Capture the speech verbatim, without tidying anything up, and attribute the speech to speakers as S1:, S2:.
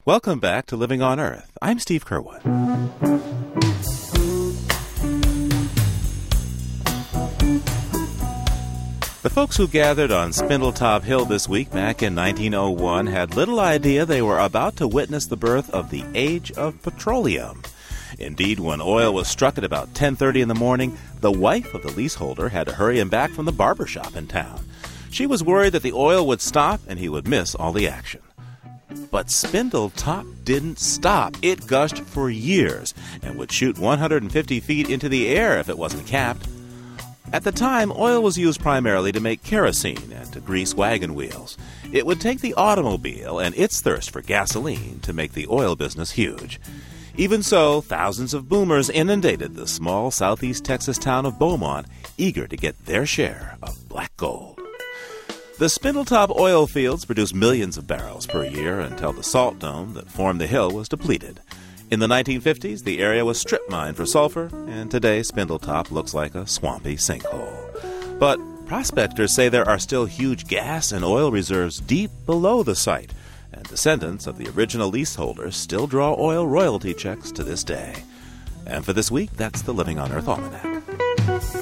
S1: Welcome back to Living on Earth. I'm Steve Curwood. The folks who gathered on Spindletop Hill this week back in nineteen oh one had little idea they were about to witness the birth of the age of petroleum. Indeed, when oil was struck at about ten thirty in the morning, the wife of the leaseholder had to hurry him back from the barber shop in town. She was worried that the oil would stop and he would miss all the action. But Spindletop didn't stop. It gushed for years and would shoot one hundred fifty feet into the air if it wasn't capped. At the time, oil was used primarily to make kerosene and to grease wagon wheels. It would take the automobile and its thirst for gasoline to make the oil business huge. Even so, thousands of boomers inundated the small southeast Texas town of Beaumont, eager to get their share of black gold. The Spindletop oil fields produced millions of barrels per year until the salt dome that formed the hill was depleted. In the nineteen fifties, the area was strip mined for sulfur, and today Spindletop looks like a swampy sinkhole. But prospectors say there are still huge gas and oil reserves deep below the site, and descendants of the original leaseholders still draw oil royalty checks to this day. And for this week, that's the Living on Earth Almanac.